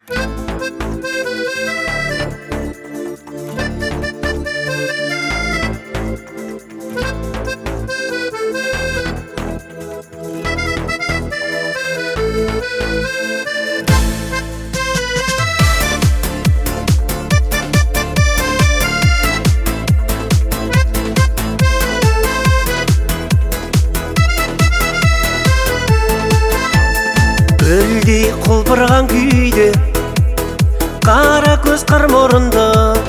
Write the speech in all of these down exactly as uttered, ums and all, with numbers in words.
Өлдей құлпырған күйде қара көз қыр мұрынды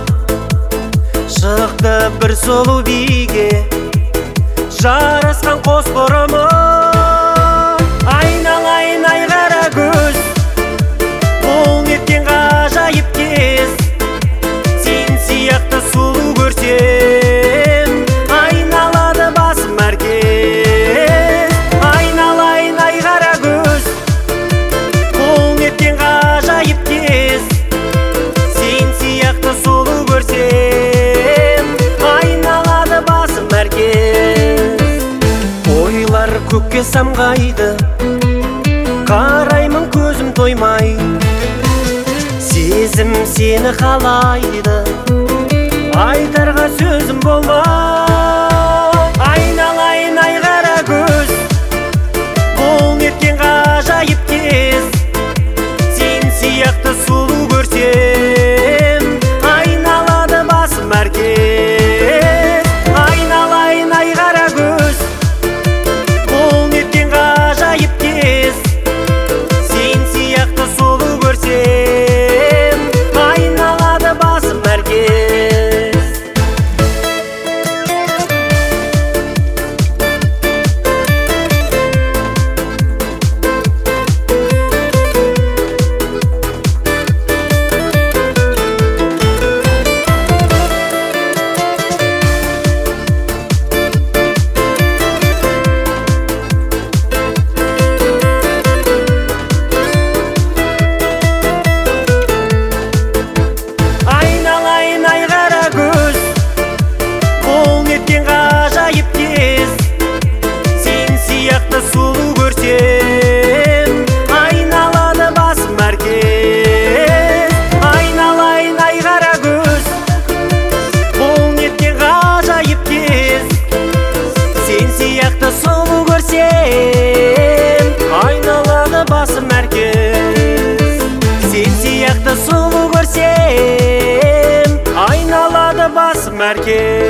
шықты бір сұлу биге жарасқан қос бұрымы. Айналайын ай қара көз, бұл неткен ғажайып кез, сен сияқты сұлу көрсем айналады басым әркез. Айналайын ай қара көз, бұл неткен ғажайып кез, сен сияқты сұлу көрсем айналады басым әркез. Ойлар көкке самғайды, қараймын көзім тоймай, сезім сені қалайды, айтарға сөзім болмай. Айналайын ай қара көз, бұл неткен ғажайып кез, сен сияқты сұлу көрсем айналады басым әркез. Айналайын ай қара көз, бұл неткен ғажайып кез, сен сияқты сұлу көрсем айналады басым әркез. Айналайын ай қара көз, бұл неткен ғажайып кез, сен сияқты сұлу көрсем айналады басым әркез. Айналайын ай қара көз, бұл неткен ғажайып кез, сен сияқты сұлу көрсем айналады басым әркез. Сен сияқты сұлу көрсем айналады басым әркез.